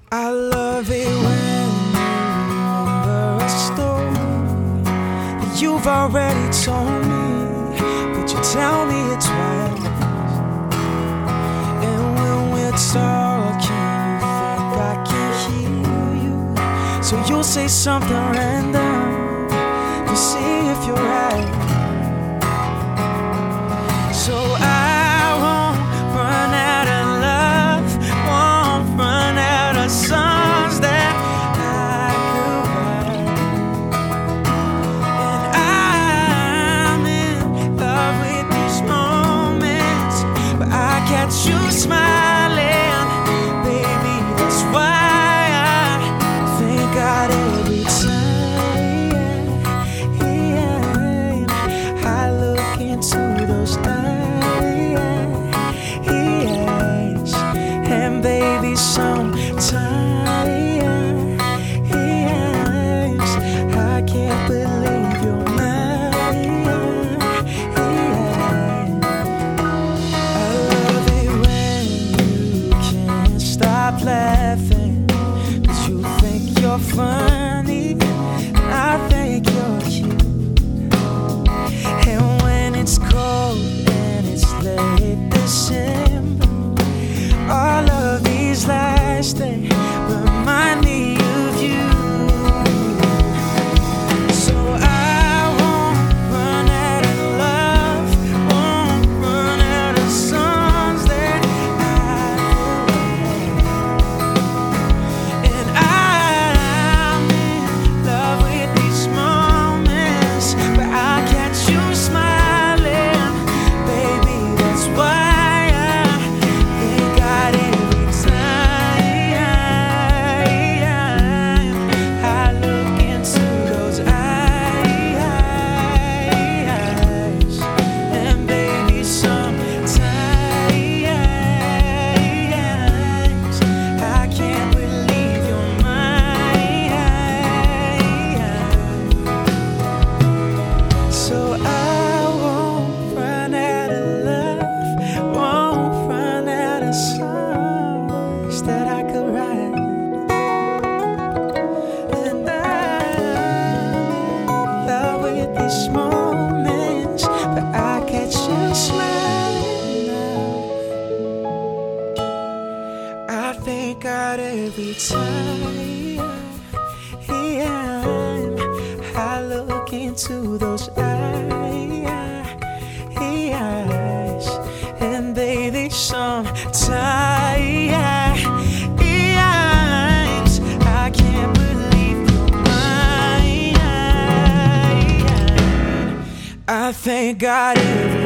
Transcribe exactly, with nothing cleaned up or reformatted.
I love it when you remember a story that you've already told me, but you tell me it twice. And when we're talking, you think I can hear you, so you'll say something random to see if you're right. So I won't run out of love, won't run out of songs that I could write. And I'm in love with these moments, but I catch you smiling, baby, that's why I thank God every time I look into those eyes. And baby, sometimes I can't believe you're mine. I love it when you can't stop laughing, 'cause you think you're funny and I think you're cute. And when it's cold and it's late December, all of these lights, they remind me of you. So I won't run out of love, won't run out of songs that I could write. And I'm in love with these moments, but I catch you smiling, baby, that's why that I could write. And I'm in love with these moments, but I catch you smiling now. I thank God every time I look into those eyes. And baby, sometimes I can't believe you're mine. I thank God every